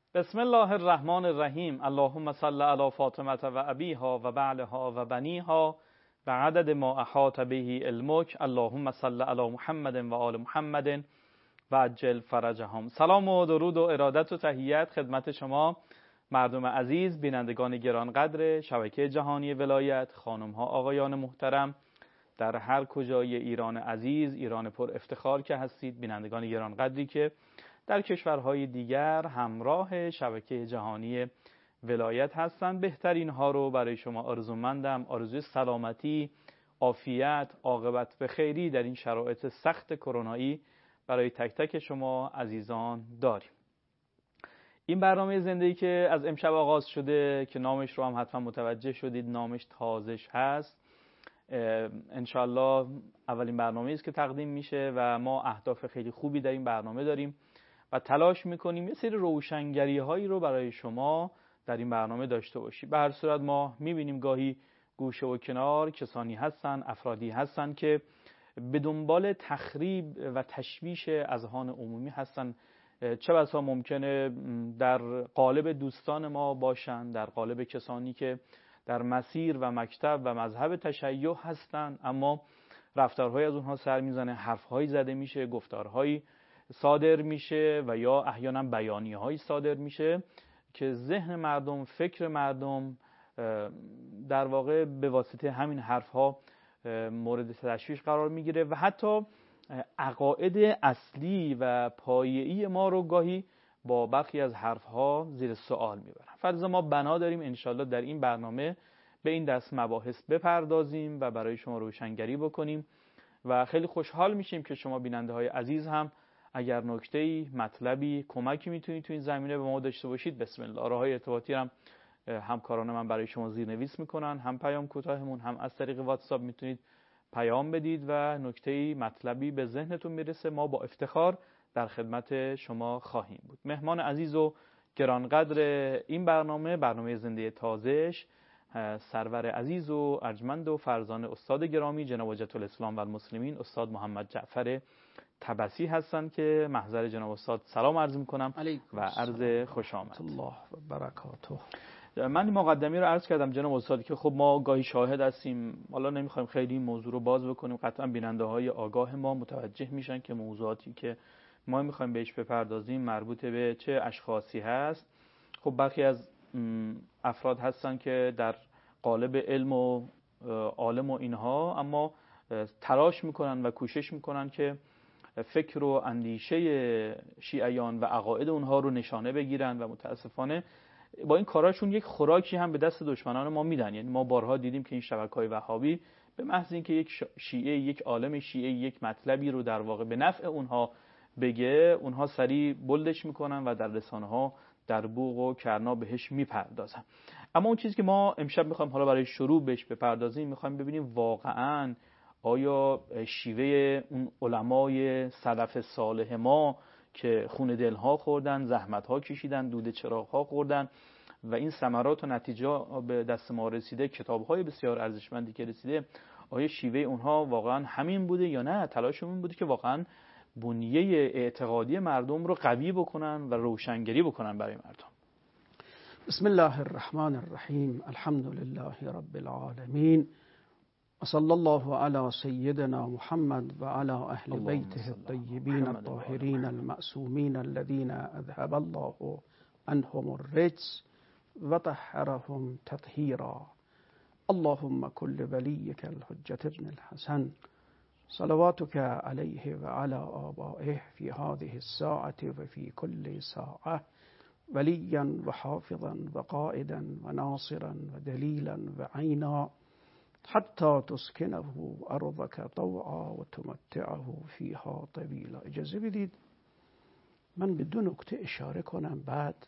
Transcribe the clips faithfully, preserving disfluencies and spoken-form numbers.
بسم الله الرحمن الرحیم. اللهم صل علی فاطمه و ابیها و بعلها و بنیها و عدد ما احاط به علمک. اللهم صل علی محمد و آل محمد و عجل فرجهم. سلام و درود و ارادت و تحیت خدمت شما مردم عزیز، بینندگان گرانقدر شبکه جهانی ولایت، خانم ها آقایان محترم در هر کجای ایران عزیز، ایران پر افتخار که هستید، بینندگان گرانقدری که در کشورهای دیگر همراه شبکه جهانی ولایت هستند. بهترین ها رو برای شما آرزومندم. آرزوی سلامتی، عافیت، عاقبت به خیری در این شرایط سخت کرونایی برای تک تک شما عزیزان داریم. این برنامه زندگی که از امشب آغاز شده که نامش رو هم حتما متوجه شدید، نامش تازش هست. انشالله اولین برنامه است که تقدیم میشه و ما اهداف خیلی خوبی در این برنامه داریم و تلاش میکنیم یه سری روشنگری هایی رو برای شما در این برنامه داشته باشیم. به هر صورت ما میبینیم گاهی گوشه و کنار کسانی هستن، افرادی هستن که به دنبال تخریب و تشویش اذهان عمومی هستن. چه بسا ممکنه در قالب دوستان ما باشن، در قالب کسانی که در مسیر و مکتب و مذهب تشیع هستن، اما رفتارهای از اونها سر میزنه، حرفهایی زده میشه، گفتارهایی صادر میشه و یا احیانا بیانیه‌هایی صادر میشه که ذهن مردم، فکر مردم در واقع به واسطه همین حرفها مورد تشویش قرار میگیره و حتی عقاید اصلی و پایه‌ای ما رو گاهی با برخی از حرفها زیر سوال میبرن. فرض ما بنا داریم انشالله در این برنامه به این دست مباحث بپردازیم و برای شما روشنگری بکنیم و خیلی خوشحال میشیم که شما بیننده های عزیز هم اگر نکته‌ای، مطلبی، کمکی میتونید تو این زمینه به ما داشته باشید، بسم الله. راههای ارتباطی هم همکاران من برای شما زیرنویس میکنن، هم پیام کوتاهمون، هم از طریق واتساپ میتونید پیام بدید و نکته‌ای، مطلبی به ذهنتون میرسه، ما با افتخار در خدمت شما خواهیم بود. مهمان عزیز و گرانقدر این برنامه، برنامه زنده تازش، سرور عزیز و ارجمند و فرزان استاد گرامی جناب حجت الاسلام و المسلمین استاد محمد جعفر طبسی هستند که محضر جناب استاد سلام عرض میکنم و عرض خوش آمد. الله و برکاته. من این مقدمی رو عرض کردم جناب استاد که خب ما گاهی شاهد هستیم، حالا نمیخوایم خیلی این موضوع رو باز بکنیم، قطعا بیننده های آگاه ما متوجه میشن که موضوعاتی که ما میخوایم بهش بپردازیم مربوط به چه اشخاصی هست. خب برخی از افراد هستن که در قالب علم و عالم و اینها، اما تلاش میکنن و کوشش میکنن که فکر و اندیشه شیعیان و عقاید اونها رو نشانه بگیرن و متاسفانه با این کاراشون یک خوراکی هم به دست دشمنان ما میدن. یعنی ما بارها دیدیم که این شبکه‌های وهابی به محض اینکه یک شیعه، یک عالم شیعه یک مطلبی رو در واقع به نفع اونها بگه، اونها سریع بلدش میکنن و در رسانه‌ها در بوق و کرنا بهش میپردازن. اما اون چیزی که ما امشب میخوایم حالا برای شروع بهش بپردازیم، میخوایم ببینیم واقعاً آیا شیوه اون علمای سلف صالح ما که خون دلها خوردن، زحمتها کشیدن، دود چراغها خوردن و این ثمرات و نتیجه به دست ما رسیده، کتاب‌های بسیار ارزشمندی که رسیده، آیا شیوه اونها واقعا همین بوده یا نه تلاششون این بوده که واقعا بنیه اعتقادی مردم رو قوی بکنن و روشنگری بکنن برای مردم؟ بسم الله الرحمن الرحیم. الحمد لله رب العالمین و صلی الله علی سیدنا محمد و علی اهل بیته الطیبین الطاهرین المعصومین الذین اذهب الله عنهم الرجس و طهرهم تطهیرا. اللهم كل وليك الحجة ابن الحسن صلواتك عليه وعلى آبائه في هذه الساعة وفي كل ساعة وليا وحافظا وقائدا وناصرا ودليلا وعينا حتى تسكنه أرضك طوعا وتمتعه فيها طويلا. اجازه بدید من به دو نکته اشاره کنم، بعد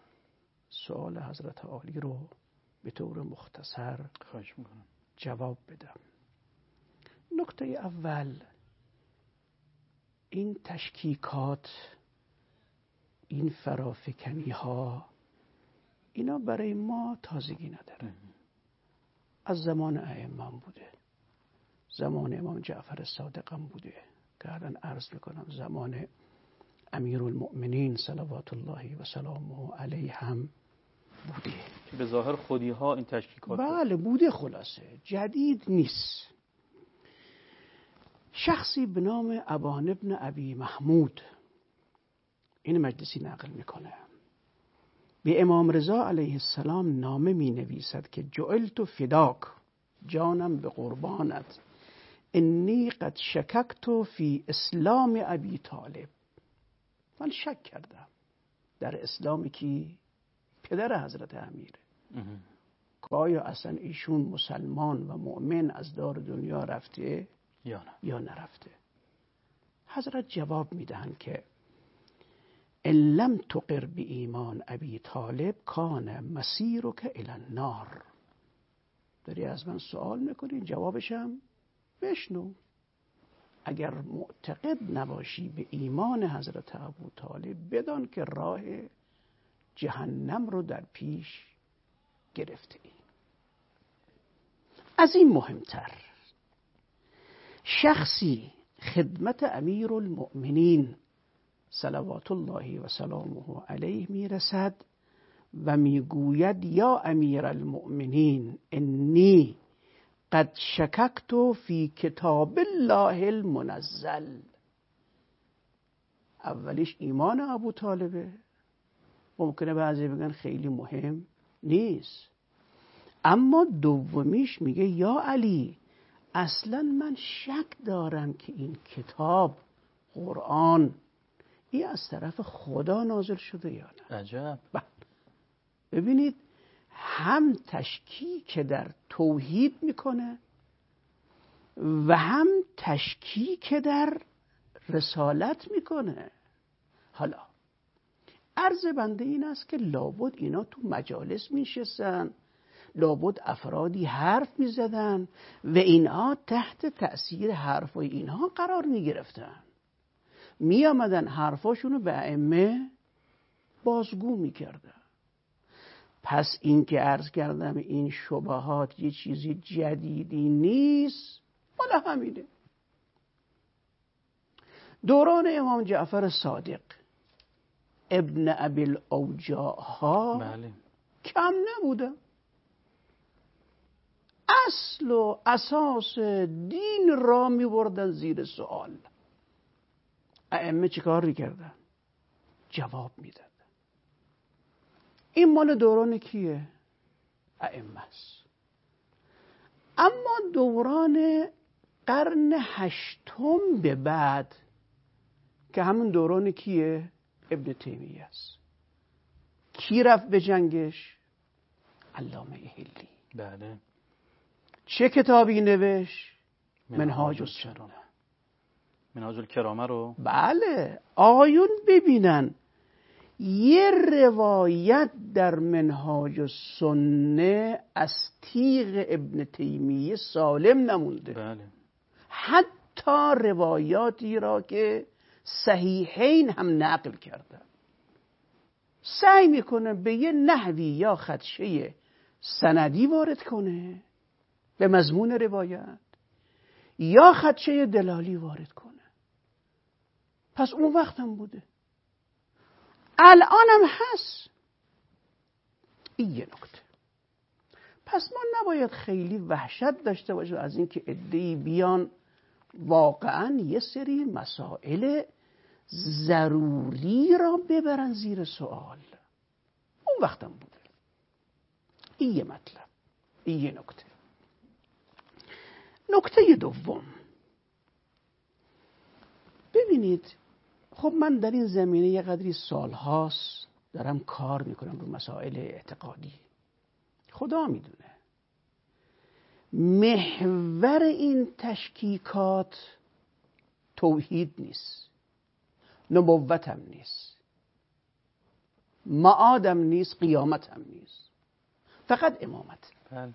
سوال حضرت عالی رو به طور مختصر خواهش میکنم جواب بدم. نکته اول، این تشکیکات، این فرافکنی ها، اینا برای ما تازگی نداره. از زمان ائمه بوده، زمان امام جعفر صادق هم بوده که الان عرض میکنم زمان امیرالمؤمنین صلوات الله و سلامه علیه هم بوده که به ظاهر خودی ها این تشکیکات بله بوده، خلاصه جدید نیست. شخصی به نام ابان ابن ابی محمود، این مجلسی نقل میکنه، به امام رضا علیه السلام نامه می نویسد که جعلت فداک، جانم به قربانت، انی قد شککت فی اسلام ابی طالب، من شک کردم در اسلامی که پدر حضرت امیره که آیا اصلا ایشون مسلمان و مؤمن از دار دنیا رفته یا نه یا نرفته. حضرت جواب میدهند که ان لم تقر به ایمان ابی طالب کان مسیرک الی النار. داری از من سوال میکنی، جوابشم بشنو. اگر معتقد نباشی به ایمان حضرت ابو طالب، بدان که راه جهنم رو در پیش گرفته ای. از این مهمتر، شخصی خدمت امیرالمؤمنین صلوات الله و سلامه علیه میرسد و میگوید یا امیرالمؤمنین انی قد شککت فی کتاب الله المنزل. اولیش ایمان ابو طالبه، ممکنه بعضی بگن خیلی مهم نیست، اما دومیش میگه یا علی اصلا من شک دارم که این کتاب قرآن این از طرف خدا نازل شده یا نه. عجب. ببینید، هم تشکیک در توحید میکنه و هم تشکیک در رسالت میکنه. حالا عرض بنده این است که لابد اینا تو مجالس میشستن، لابد افرادی حرف میزدن و اینها تحت تأثیر حرفای اینها قرار میگرفتن، میامدن حرفاشونو به ائمه بازگو میکردن. پس این که عرض کردم این شبهات یه چیزی جدیدی نیست، حالا همینه. دوران امام جعفر صادق ابن ابی الاوجاع ها بله. کم نبوده. اصل و اساس دین را می بردن زیر سوال. ائمه چه کار میکردن؟ جواب میدادن. این مال دوران کیه؟ ائمه است. اما دوران قرن هشتم به بعد که همون دوران کیه؟ ابن تیمیه است. کی رفت به جنگش؟ علامه هلی. بله. چه کتابی نوشت؟ منهاج السنه. منهاج الکرامه رو. بله. آقایون ببینن یه روایت در منهاج السنه از تیغ ابن تیمیه سالم نمونده. بله. حتی روایاتی را که صحیحین هم نقل کردن، سعی میکنه به یه نحوی یا خدشه سندی وارد کنه به مضمون روایت، یا خدشه دلالی وارد کنه. پس اون وقت هم بوده، الان هم هست. این یه نکته. پس ما نباید خیلی وحشت داشته باشیم از اینکه عده‌ای بیان واقعا یه سری مسائل ضروری را ببرن زیر سوال. اون وقتم بوده. این یه مطلب، این یه نکته. نکته دوم، ببینید، خب من در این زمینه یه قدری سالهاست دارم کار میکنم رو مسائل اعتقادی. خدا میدونه محور این تشکیکات توحید نیست، نبوت هم نیست، معاد هم نیست، قیامت هم نیست، فقط امامت. بله.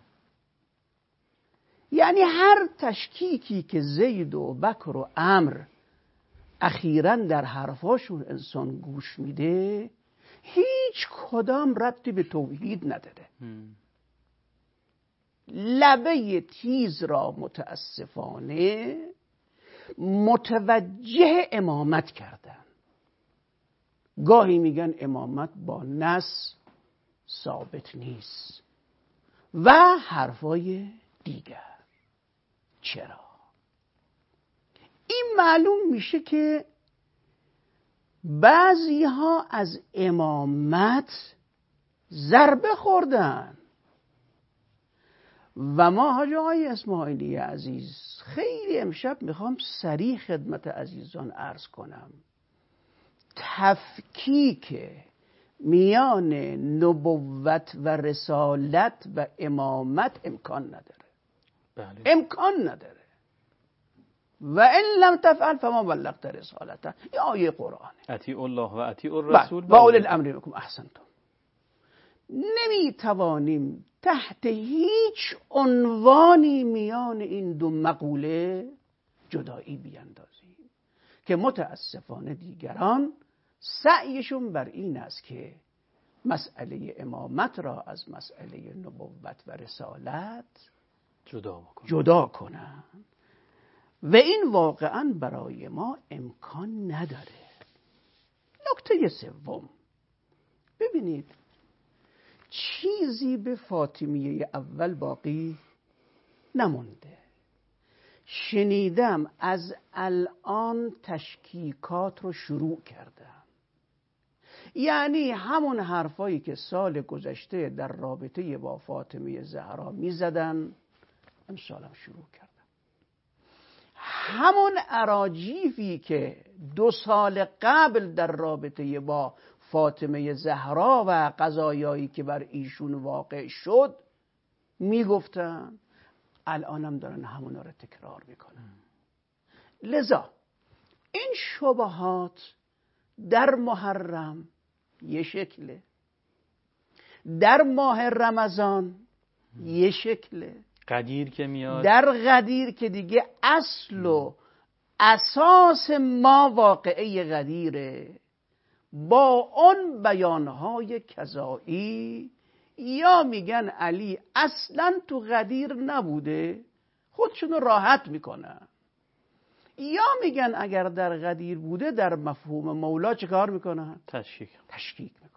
یعنی هر تشکیکی که زید و بکر و عمرو اخیراً در حرفاشون انسان گوش میده، هیچ کدام ربطی به توحید نداره. هم. لبه تیز را متاسفانه متوجه امامت کردن. گاهی میگن امامت با نص ثابت نیست و حرفای دیگر. چرا؟ این معلوم میشه که بعضی ها از امامت ضربه خوردن و ما حاج آقای اسماعیلی عزیز خیلی امشب میخوام صریح خدمت عزیزان عرض کنم، تفکیک میان نبوت و رسالت و امامت امکان نداره. بله. امکان نداره. و ان لم تفعل فما بلغت رسالته. این آیه قرآنه. اطیعوا الله و اطیعوا الرسول و اولی الامر منکم. احسنتم. نمیتوانیم تحت هیچ عنوانی میان این دو مقوله جدایی بیندازیم که متاسفانه دیگران سعیشون بر این است که مسئله امامت را از مسئله نبوت و رسالت جدا بکنن. جدا کنن و این واقعا برای ما امکان نداره. نکته سوم، ببینید چیزی به فاطمیه اول باقی نمونده. شنیدم از الان تشکیکات رو شروع کردم، یعنی همون حرفایی که سال گذشته در رابطه با فاطمه زهرا می زدن امسال هم شروع کردم. همون اراجیفی که دو سال قبل در رابطه با فاطمه زهرا و قضایایی که بر ایشون واقع شد میگفتن، الانم دارن همونا رو تکرار میکنن. لذا این شبهات در محرم یه شکله، در ماه رمضان یه شکله، قدیر که میاد، در قدیر که دیگه اصل و اساس ما واقعه قدیره، با اون بیانهای کذایی یا میگن علی اصلا تو قدیر نبوده خودشونو راحت میکنن، یا میگن اگر در قدیر بوده در مفهوم مولا چه کار میکنن؟ تشکیک تشکیک میکنن.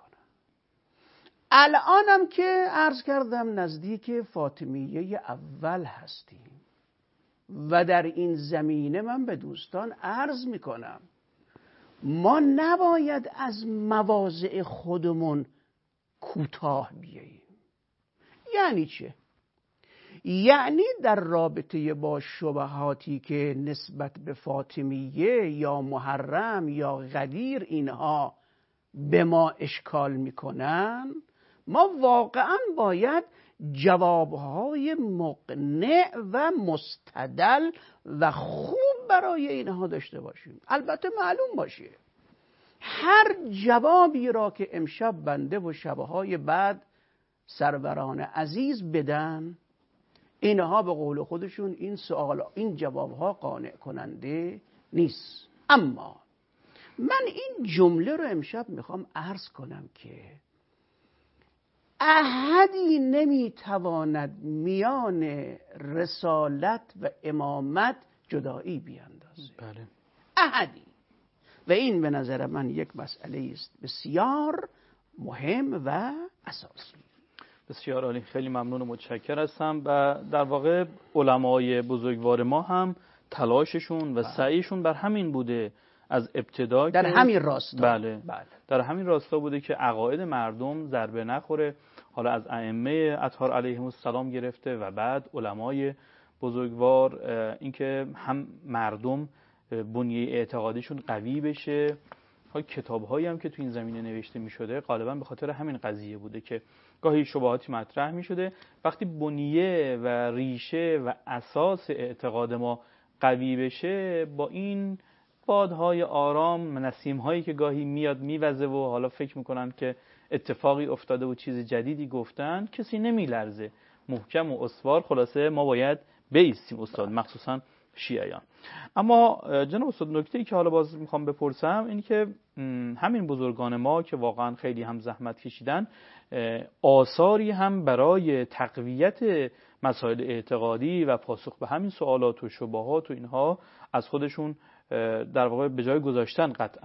الانم که عرض کردم نزدیک فاطمیه اول هستیم و در این زمینه من به دوستان عرض میکنم ما نباید از مواضع خودمون کوتاه بیاییم. یعنی چه؟ یعنی در رابطه با شبهاتی که نسبت به فاطمیه یا محرم یا غدیر اینها به ما اشکال میکنن، ما واقعا باید جوابهای مقنع و مستدل و خوب برای اینها داشته باشیم. البته معلوم باشه هر جوابی را که امشب بنده و شبهای بعد سروران عزیز بدن، اینها به قول خودشون این سوال این جوابها قانع کننده نیست. اما من این جمله رو امشب میخوام عرض کنم که احدی نمیتواند میان رسالت و امامت جدایی بیاندازه. بله. احدی. و این به نظر من یک مسئله است بسیار مهم و اساسی. بسیار عالی، خیلی ممنون و متشکر هستم. و در واقع علمای بزرگوار ما هم تلاششون و سعیشون بر همین بوده از ابتدا، در همین راستا. بله. بله. در همین راستا بوده که عقاید مردم ضربه نخوره، حالا از ائمه اطهار علیهم السلام گرفته و بعد علمای بزرگوار، اینکه هم مردم بنیه اعتقادیشون قوی بشه. کتاب‌هایی هم که تو این زمینه نوشته می‌شده غالبا به خاطر همین قضیه بوده که گاهی شبهاتی مطرح می‌شده، وقتی بنیه و ریشه و اساس اعتقاد ما قوی بشه، با این بادهای آرام، نسیم‌هایی که گاهی میاد میوزه و حالا فکر می‌کنن که اتفاقی افتاده و چیز جدیدی گفتن، کسی نمیلرزه، محکم و استوار. خلاصه ما باید بایستیم استاد، مخصوصا شیعیان. اما جناب استاد، نکته‌ای که حالا باز میخوام بپرسم این که همین بزرگان ما که واقعا خیلی هم زحمت کشیدن، آثاری هم برای تقویت مسائل اعتقادی و پاسخ به همین سوالات و شبهات و اینها از خودشون در واقع به جای گذاشتن قطعا.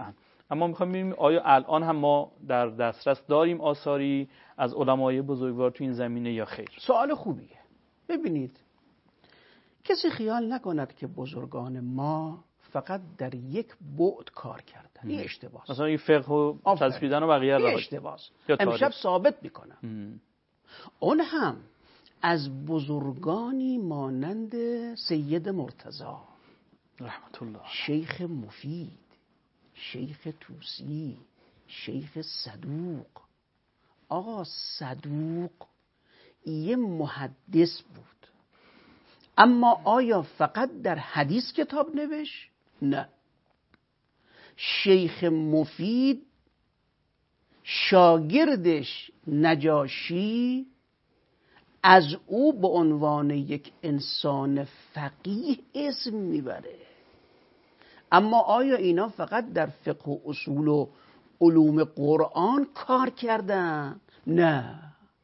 اما میخوایم ببینیم آیا الان هم ما در دسترس داریم آثاری از علمای بزرگوار تو این زمینه یا خیر؟ سوال خوبیه. ببینید، کسی خیال نکند که بزرگان ما فقط در یک بعد کار کردن. این اشتباهه. مثلا این فقه و تسبیدن و بقیه این اشتباهه. امشب ثابت میکنم ام. اون هم از بزرگانی مانند سید مرتضی رحمت الله، شیخ مفید، شیخ توسی، شیخ صدوق. آقا صدوق یه محدث بود، اما آیا فقط در حدیث کتاب نوشت؟ نه. شیخ مفید شاگردش نجاشی از او به عنوان یک انسان فقیه اسم میبره. اما آیا اینا فقط در فقه و اصول و علوم قرآن کار کردن؟ نه.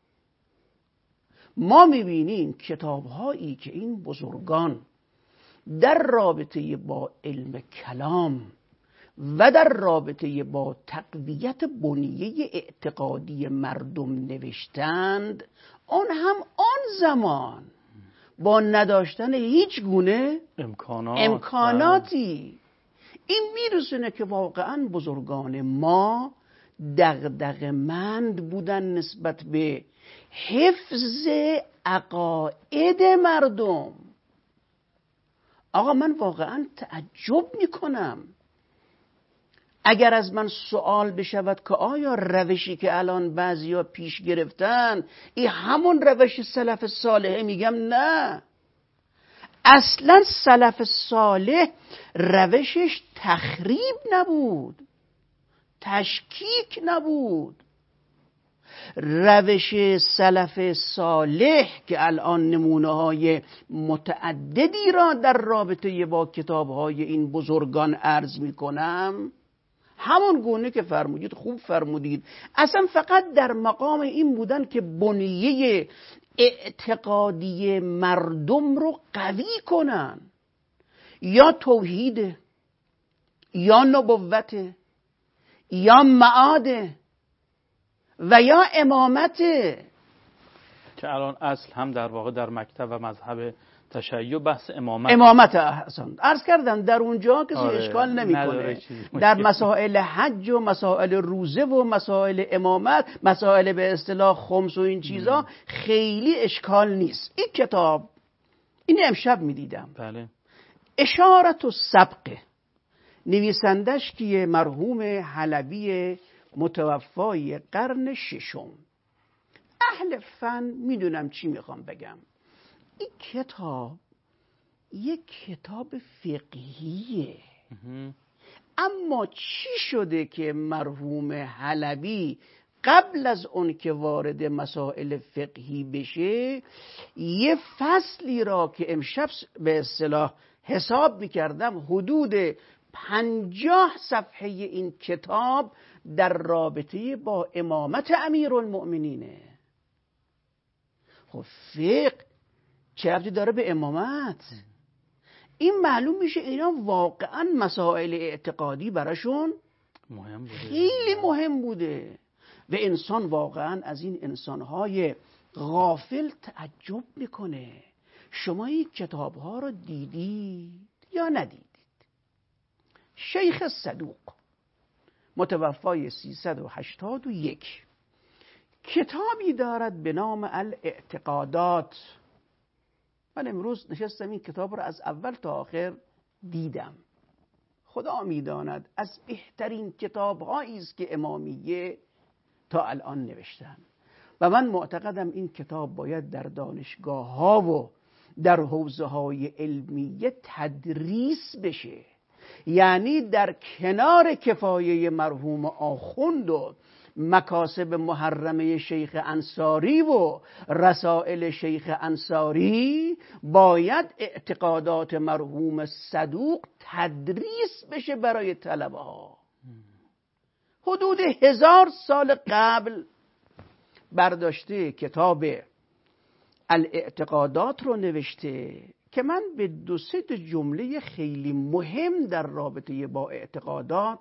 ما میبینیم کتاب‌هایی که این بزرگان در رابطه با علم کلام و در رابطه با تقویت بنیه اعتقادی مردم نوشتند، آن هم آن زمان با نداشتن هیچ گونه امکانات امکاناتی. این میرسونه که واقعا بزرگان ما دغدغه‌مند بودن نسبت به حفظ عقاید مردم. آقا من واقعا تعجب میکنم اگر از من سوال بشود که آیا روشی که الان بعضیا پیش گرفتن این همون روش سلف صالحه، میگم نه. اصلا سلف صالح روشش تخریب نبود، تشکیک نبود. روش سلف صالح که الان نمونه های متعددی را در رابطه با کتاب های این بزرگان عرض می کنم، همون گونه که فرمودید، خوب فرمودید، اصلا فقط در مقام این بودن که بنیه اعتقادی مردم رو قوی کنن. یا توحید، یا نبوت، یا معاد و یا امامت، که الان اصل هم در واقع در مکتب و مذهب تشیع بحث امامت امامت احسن عرض کردم. در اونجا کسی آره. اشکال نمیکنه. در مسائل حج و مسائل روزه و مسائل امامت، مسائل به اصطلاح خمس و این چیزا مم. خیلی اشکال نیست. این کتاب، این امشب میدیدم، بله، اشارت و سبقه، نویسندش که مرحوم حلبی متوفای قرن ششم. اهل فن میدونم چی میخوام بگم. این کتاب یک کتاب فقهیه، اما چی شده که مرحوم حلبی قبل از اون که وارد مسائل فقهی بشه یه فصلی را که امشب به اصطلاح حساب میکردم حدود پنجاه صفحه این کتاب در رابطه با امامت امیرالمؤمنینه. خب فقه چه ربطی داره به امامت؟ این معلوم میشه اینا واقعا مسائل اعتقادی براشون مهم بوده، خیلی مهم بوده و انسان واقعا از این انسانهای غافل تعجب میکنه. شما این کتابها رو دیدید یا ندیدید؟ شیخ صدوق متوفای سیصد و هشتاد و یک کتابی دارد به نام الاعتقادات. من امروز نشستم این کتاب رو از اول تا آخر دیدم. خدا میداند از بهترین کتاب‌هایی است که امامیه تا الان نوشتن و من معتقدم این کتاب باید در دانشگاه‌ها و در حوزه‌های علمیه تدریس بشه. یعنی در کنار کفایه مرحوم آخوند و مکاسب محرمه شیخ انصاری و رسائل شیخ انصاری باید اعتقادات مرحوم صدوق تدریس بشه برای طلبه ها. حدود هزار سال قبل برداشته کتاب الاعتقادات رو نوشته که من به دو سه جمله خیلی مهم در رابطه با اعتقادات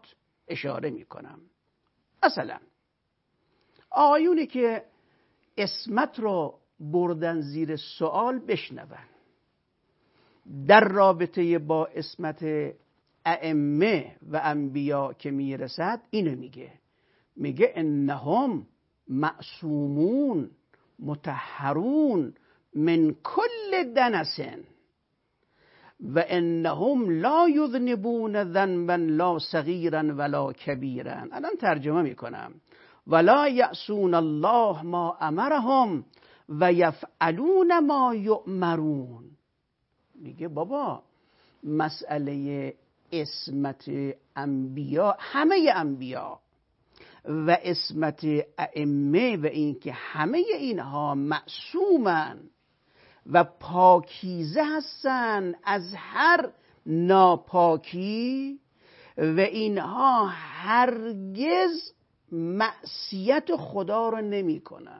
اشاره میکنم. مثلا آیونی که عصمت رو بردن زیر سوال بشنون در رابطه با عصمت ائمه و انبیا که میرسد، اینو میگه میگه انهم معصومون مطهرون من کل دنس و انهم لا یذنبون ذنبا لا صغیرا ولا کبیرا. الان ترجمه میکنم. ولا یعصون الله ما امرهم و یفعلون ما یؤمرون. میگه بابا مسئله عصمت انبیا، همه انبیا و عصمت ائمه و اینکه همه اینها معصومن و پاکیزه هستن از هر ناپاکی و اینها هرگز معصیت خدا رو نمی کنن.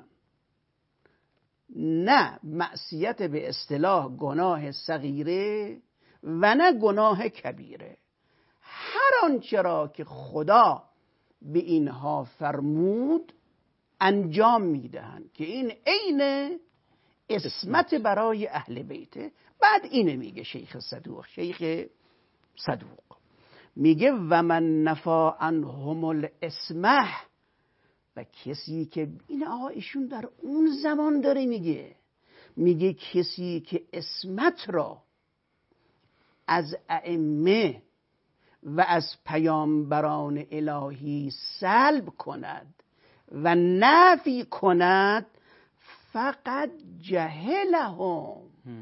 نه معصیت به اصطلاح گناه صغیره و نه گناه کبیره. هر آنچه را که خدا به اینها فرمود انجام میدهند که این عین عصمت برای اهل بیته. بعد اینه میگه شیخ صدوق شیخ صدوق میگه و من نفا عنهم العصمه، و کسی که این آقا ایشون در اون زمان داره میگه میگه کسی که عصمت را از ائمه و از پیامبران الهی سلب کند و نفی کند فقط جهلهم،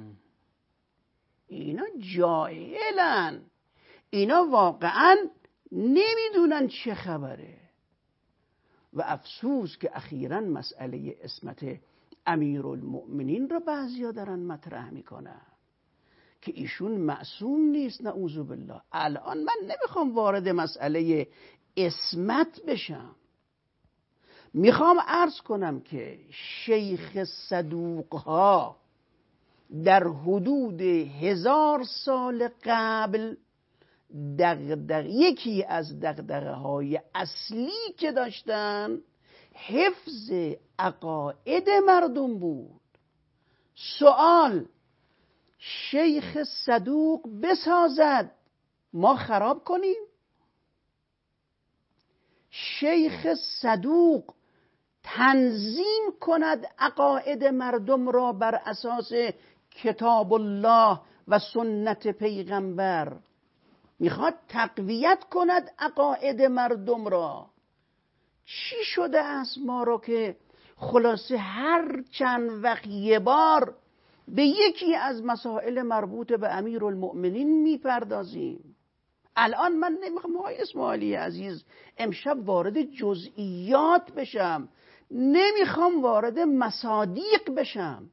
اینا جاهلن، اینا واقعا نمیدونن چه خبره. و افسوس که اخیراً مسئله عصمت امیرالمؤمنین را بعضیا دارن مطرح میکنن که ایشون معصوم نیست، نعوذ بالله. الان من نمیخوام وارد مسئله عصمت بشم، میخوام عرض کنم که شیخ صدوق ها در حدود هزار سال قبل دغدغه، یکی از دغدغه های اصلی که داشتن حفظ عقاید مردم بود. سوال شیخ صدوق بسازد ما خراب کنیم؟ شیخ صدوق تنظیم کند عقاید مردم را بر اساس کتاب الله و سنت پیغمبر، میخواد تقویت کند عقاید مردم را. چی شده است ما را که خلاصه هر چند وقت یه بار به یکی از مسائل مربوط به امیرالمؤمنین میپردازیم؟ الان من نمیخوام آقای اسماعیلی عزیز امشب وارد جزئیات بشم، نمیخوام وارد مصادیق بشم.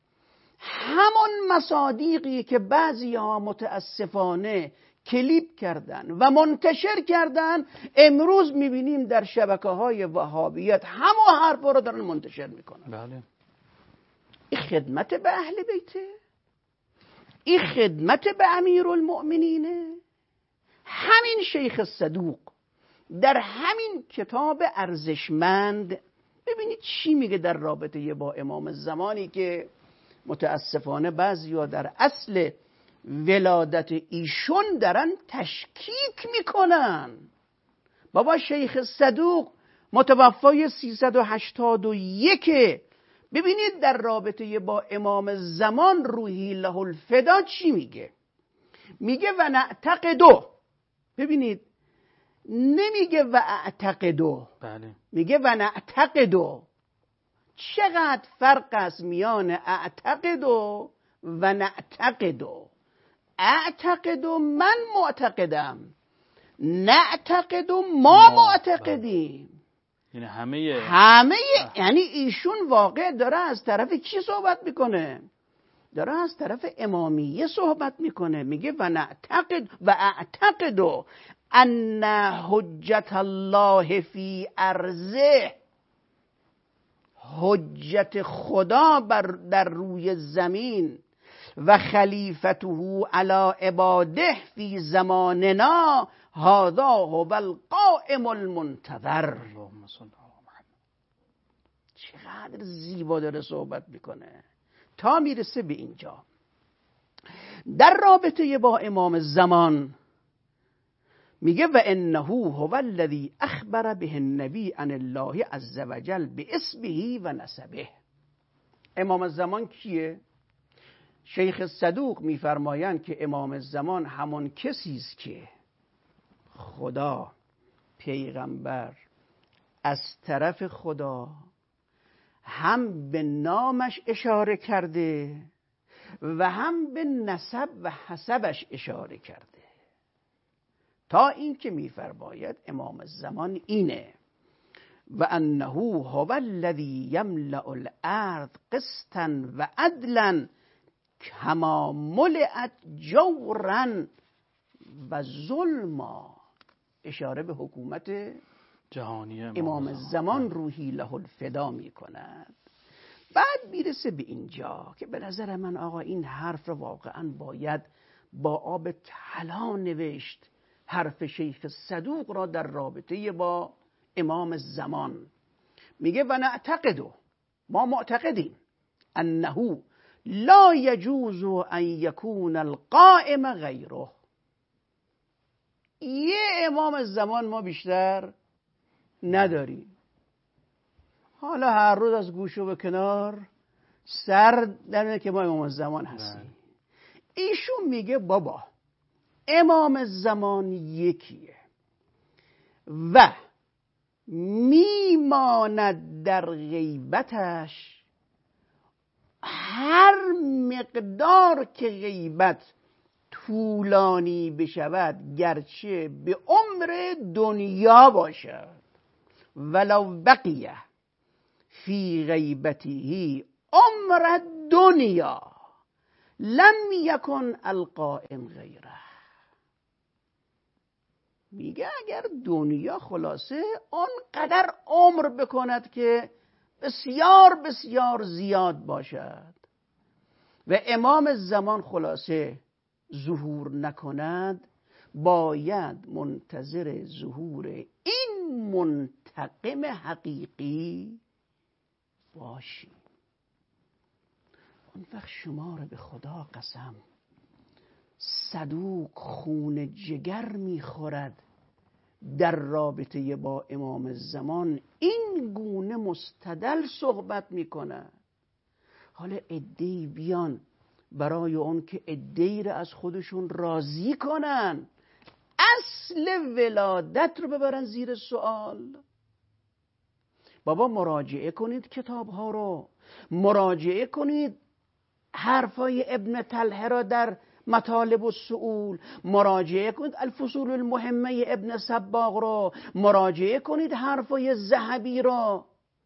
همون مصادیقی که بعضی ها متاسفانه کلیپ کردن و منتشر کردن، امروز میبینیم در شبکه های وهابیت همه حرف رو دارن منتشر میکنن. بله. این خدمت به اهل بیته، این خدمت به امیرالمؤمنینه. همین شیخ صدوق در همین کتاب ارزشمند ببینید چی میگه در رابطه با امام زمانی که متاسفانه بعضیا در اصل ولادت ایشون دارن تشکیک میکنن. بابا شیخ صدوق متوفای سیصد و هشتاد و یک، ببینید در رابطه با امام زمان روحی له الفدا چی میگه. میگه و نعتقدو، ببینید نمیگه و اعتقدو، بله. میگه و نعتقدو. چقدر فرق است میان اعتقدو و نعتقدو. اعتقدو من معتقدم، نعتقدو ما معتقدیم. یعنی همه همه یعنی ایشون واقع داره از طرف کی صحبت میکنه؟ داره از طرف امامیه صحبت میکنه. میگه و نعتقد و اعتقدو ان حجت الله فی ارضه، حجت خدا بر در روی زمین و خلیفته علی عباده فی زماننا هذا هو القائم المنتظر. چقدر زیبا داره صحبت میکنه تا میرسه به اینجا. در رابطه با امام زمان میگه و انه هو الذی اخبر به النبی عن الله عز وجل باسمه و نسبه. امام زمان کیه؟ شیخ صدوق میفرمایند که امام زمان همون کسی است که خدا پیغمبر از طرف خدا هم به نامش اشاره کرده و هم به نسب و حسبش اشاره کرده، تا این که میفرماید امام زمان اینه و انه هو الذی یملأ الارض قسطا و عدلا کما ملئت جورا و ظلما. اشاره به حکومت جهانی امام, امام زمان روحی له الفدا می کند. بعد میرسه به اینجا که به نظر من آقا این حرف رو واقعا باید با آب طلا نوشت، حرف شیخ صدوق را در رابطه با امام زمان. میگه و نعتقد، ما معتقدیم، انه لا یجوز ان یکون القائم غیره. یه امام زمان ما بیشتر نداریم. حالا هر روز از گوشه و کنار سر در که ما امام زمان هستیم. ایشون میگه بابا امام زمان یکیه و میماند در غیبتش هر مقدار که غیبت طولانی بشود، گرچه به عمر دنیا باشد، ولو بقیه فی غیبته عمر دنیا لم یکن القائم غیره. میگه اگر دنیا خلاصه آنقدر عمر بکند که بسیار بسیار زیاد باشد و امام زمان خلاصه ظهور نکند، باید منتظر ظهور این منتقم حقیقی باشی. اون وقت شما رو به خدا قسم صدوق خون جگر میخورد در رابطه با امام زمان این گونه مستدل صحبت میکنه. حالا عده‌ای بیان برای اون که عده‌ای رو از خودشون راضی کنن اصل ولادت رو ببرن زیر سوال. بابا مراجعه کنید کتاب ها رو، مراجعه کنید حرفای ابن طلحه را در مطالب السؤول، مراجعه کنید الفصول المهمه ابن سباق را، مراجعه کنید حرفای ذهبی را.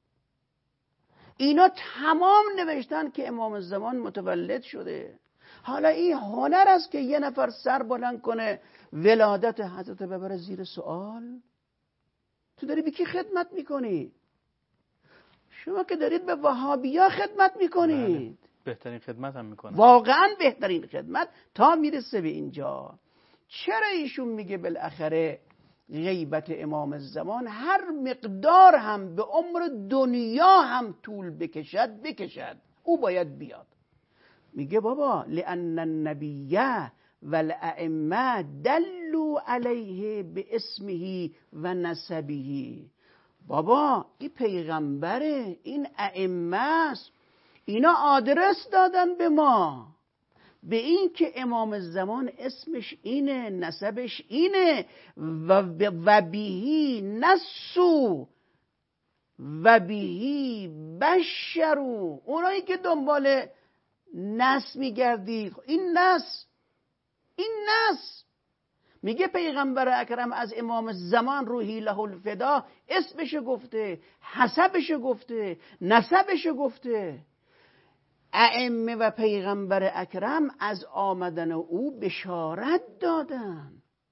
اینا تمام نوشتن که امام زمان متولد شده. حالا این هنر است که یه نفر سر بلند کنه ولادت حضرت ببره زیر سوال. تو داری به کی خدمت میکنی؟ شما که دارید به وهابیا خدمت میکنید. بهترین خدمت هم میکنه، واقعا بهترین خدمت. تا میرسه به اینجا چرا ایشون میگه بالاخره غیبت امام زمان هر مقدار هم به عمر دنیا هم طول بکشد بکشد او باید بیاد. میگه بابا لأن النبی والائمه دلوا علیه باسمه و نسبه. بابا این پیغمبره، این ائمه است، اینا آدرس دادن به ما به این که امام زمان اسمش اینه، نسبش اینه و و بهی نسو و بهی بشرو. اونایی که دنبال نس میگردید، این نس این نس میگه پیغمبر اکرم از امام زمان روحی له الفدا اسمش گفته، حسبش گفته، نسبش گفته. ائمه و پیغمبر اکرم از آمدن او بشارت دادن.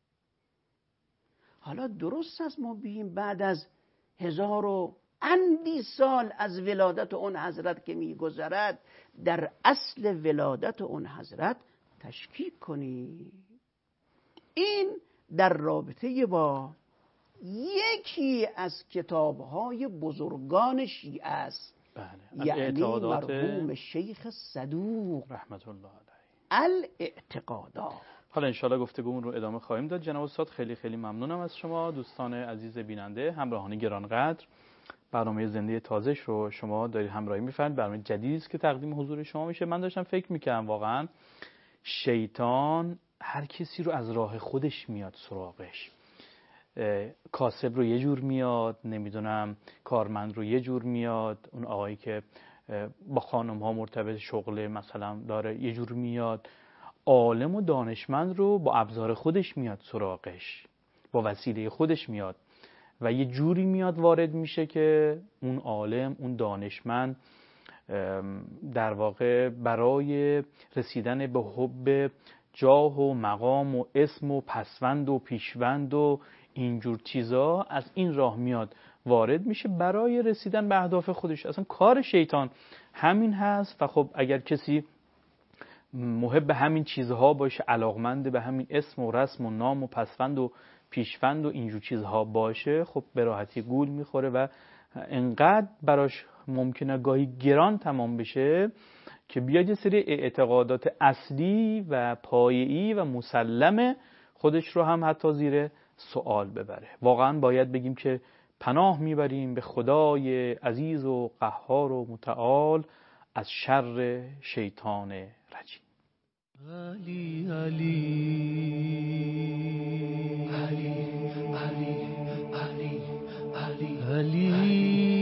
حالا درست است ما بیم بعد از هزار و اندی سال از ولادت اون حضرت که میگذرد در اصل ولادت اون حضرت تشکیک کنی. این در رابطه با یکی از کتاب‌های بزرگان شیعه است، بله. یعنی مرحوم شیخ صدوق رحمت الله علیه الاعتقادات. حالا انشاءالله گفتگومون رو ادامه خواهیم داد. جناب استاد خیلی خیلی ممنونم از شما. دوستان عزیز بیننده، همراهان گرانقدر، برنامه زنده تازه‌ش رو شما دارید همراهی می‌فرمایید. برنامه جدیدی است که تقدیم حضور شما میشه. من داشتم فکر می‌کردم واقعا شیطان هر کسی رو از راه خودش میاد سراغش. کاسب رو یه جور میاد، نمیدونم کارمند رو یه جور میاد، اون آقایی که با خانم ها مرتبط شغل مثلا داره یه جور میاد، عالم و دانشمند رو با ابزار خودش میاد سراغش، با وسیله خودش میاد و یه جوری میاد وارد میشه که اون عالم، اون دانشمند در واقع برای رسیدن به حب جاه و مقام و اسم و پسوند و پیشوند و اینجور چیزا از این راه میاد وارد میشه برای رسیدن به اهداف خودش. اصلا کار شیطان همین هست و خب اگر کسی محب همین چیزها باشه، علاقمند به همین اسم و رسم و نام و پسوند و پیشوند و اینجور چیزها باشه، خب به راحتی گول میخوره و انقدر براش ممکنه گاهی گران تمام بشه که بیاد یه سری اعتقادات اصلی و پایه‌ای و مسلم خودش رو هم حتی زیر سوال ببره. واقعا باید بگیم که پناه میبریم به خدای عزیز و قهار و متعال از شر شیطان رجیم. علی علی علی علی علی علی علی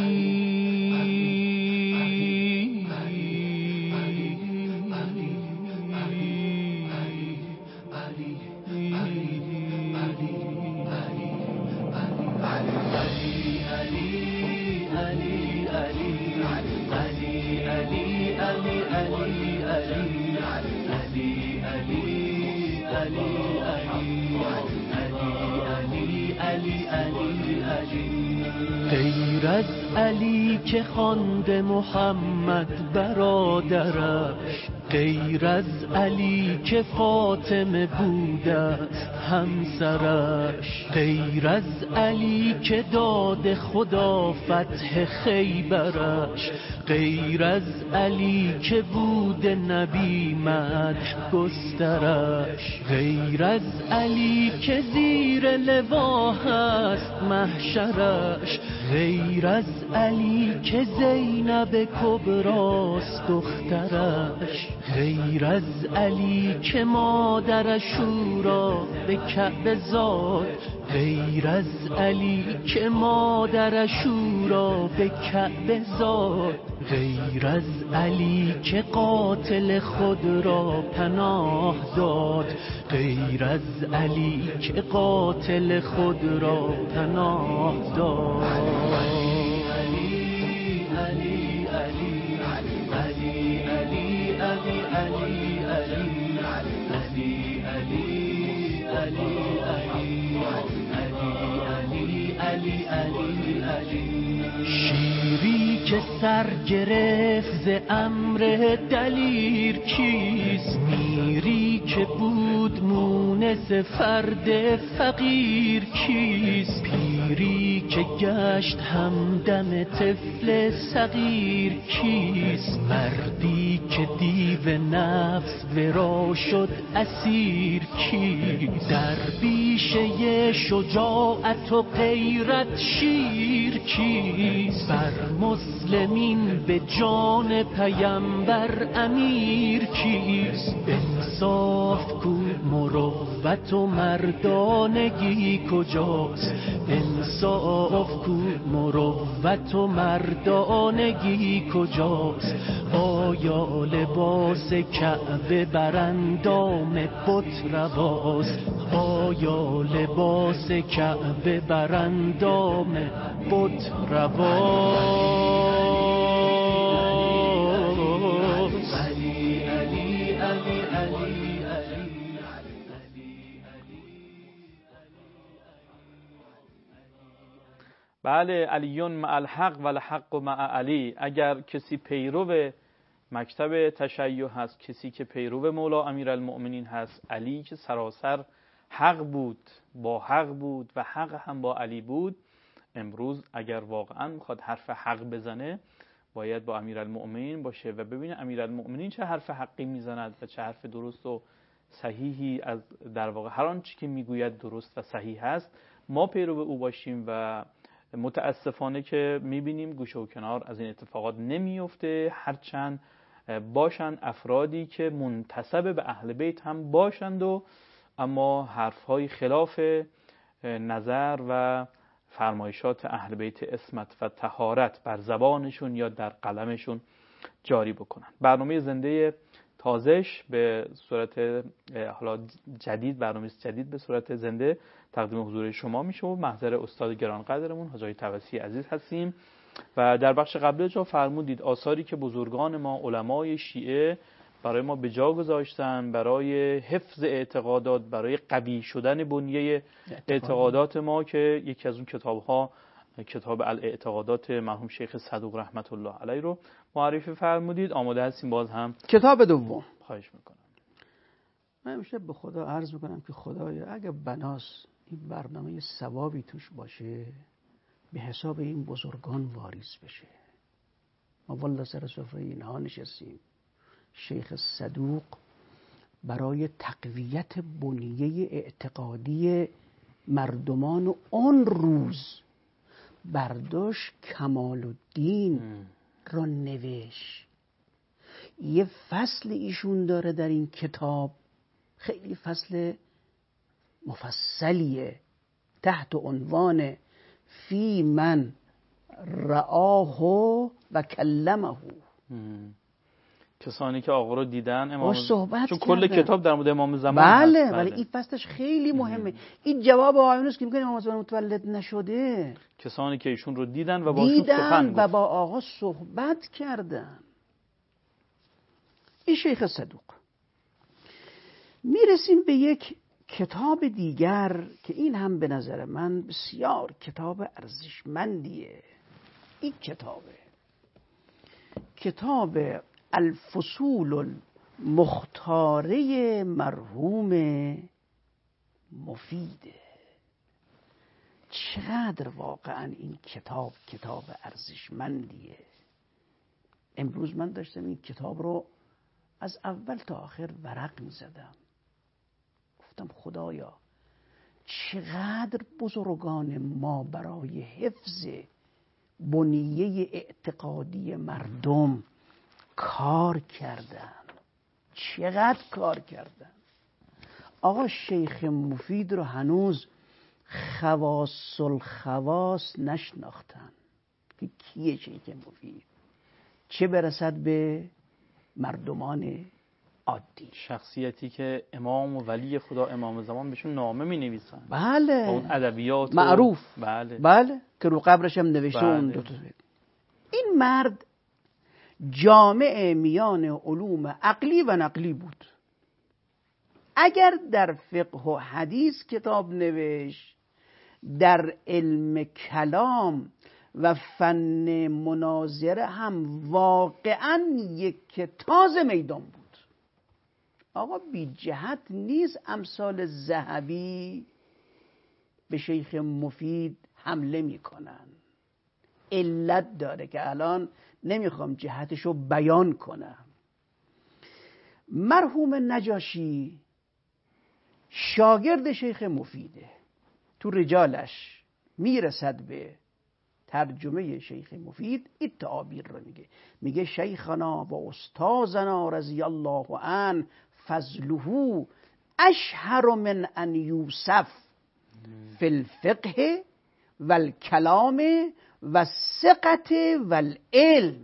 غیر از علی که خوانده محمد برادرش، غیر از علی که فاطمه بوده است همسرش، غیر از علی که داد خدا فتح خیبرش، غیر از علی که بود نبی مدح گسترش، غیر از علی که زیر لوا هست محشرش، غیر از علی که زینب کبراست دخترش، غیر از علی که مادرش او را به کعبه زاد، غیر از علی که مادرش او را به کعبه زاد، غیر از علی که قاتل خود را پناه داد، غیر از علی که قاتل خود را پناه داد. علی علی علی علی علی علی علی علی علی علی علی شیری که سر گرفت ز امر دلیر کیست، میری که بود مونس فرد فقیر کیست، پیری که گشت همدم طفل صغیر کیست، مردی که دیو نفس ورا شد اسیر کیست، درویشه شجاعت و غیرت شیر کیست، بر مسلمین به جان پیمبر امیر کیست، انصاف کو مروت و مردانگی کجاست، انصاف کو مروت و مردانگی کجاست، آیا لباس کعبه بر اندام بت رواست، آیا لباس کعبه بر اندام بت رواست. علی علی علی علی بله، علیون مع الحق و الحق مع علی. اگر کسی پیرو مکتب تشیع هست، کسی که پیرو مولا امیرالمؤمنین هست، علی که سراسر حق بود، با حق بود و حق هم با علی بود، امروز اگر واقعا میخواد حرف حق بزنه باید با امیرالمؤمنین باشه و ببینه امیرالمؤمنین چه حرف حقی میزند و چه حرف درست و صحیحی از در واقع هر آنچه که میگوید درست و صحیح است، ما پیرو او باشیم. و متاسفانه که میبینیم گوشه و کنار از این اتفاقات نمیفته، هرچند باشند افرادی که منتسب به اهل بیت هم باشند و اما حرفهای خلاف نظر و فرمایشات اهل بیت عصمت و طهارت بر زبانشون یا در قلمشون جاری بکنن. برنامه زنده تازش به صورت حالا جدید، برنامه جدید به صورت زنده تقدیم حضور شما میشه و محضر استاد گرانقدرمون حاج آقای طوسی عزیز هستیم. و در بخش قبل جا فرمودید آثاری که بزرگان ما علمای شیعه برای ما به جا گذاشتن برای حفظ اعتقادات، برای قوی شدن بنیه اعتقادات ما، که یکی از اون کتاب‌ها کتاب الاعتقادات مرحوم شیخ صدوق رحمت الله علیه رو معرفی فرمودید. آماده هستیم باز هم کتاب دوم. خواهش میکنم. من همیشه به خدا عرض میکنم که خدایا اگه بناس این برنامه ثوابی توش باشه به حساب این بزرگان واریز بشه. ما والله سر سفره اینها نشستیم. شیخ صدوق برای تقویت بنیه اعتقادی مردمان اون روز برداشت کمال الدین را نوشت. یه فصل ایشون داره در این کتاب، خیلی فصل مفصلیه، تحت عنوان فی من رآه و کلمه. کسانی که آقا رو دیدن امام صحبت چون کل کردن. کتاب در مورد امام زمان بله هست. ولی این فصلش خیلی مهمه. این جواب آقایونست که میگن امام زمان متولد نشده، کسانی که ایشون رو دیدن و باشون دیدن سخن و با آقا صحبت کردن. این شیخ صدوق. میرسیم به یک کتاب دیگر که این هم به نظر من بسیار کتاب ارزشمندیه. این کتابه کتاب الفصول المختاره مرحوم مفیده. چقدر واقعا این کتاب کتاب ارزشمندیه. امروز من داشتم این کتاب رو از اول تا آخر ورق می زدم. گفتم خدایا چقدر بزرگان ما برای حفظ بنیه اعتقادی مردم کار کردن، چقدر کار کردن. آقا شیخ مفید رو هنوز خواص الخواص نشناختن که کیه شیخ مفید، چه برسد به مردمان عادی. شخصیتی که امام و ولی خدا امام زمان بهشون نامه می نویسن. بله. با اون ادبیات معروف. و... بله. بله که رو قبرش هم نوشته. بله. اون دو تا. این مرد جامع میان علوم عقلی و نقلی بود. اگر در فقه و حدیث کتاب نوشت، در علم کلام و فن مناظره هم واقعا یک تازه میدان بود. آقا بی جهت نیست امثال ذهبی به شیخ مفید حمله میکنن. علت داره که الان نمیخوام جهتشو بیان کنم. مرحوم نجاشی شاگرد شیخ مفیده. تو رجالش میرسد به ترجمه شیخ مفید این تعابیر رو میگه. میگه شیخنا و استازنا رضی الله عنه فضله اشهر من ان یوسف فی الفقه و الکلام و الثقت و العلم.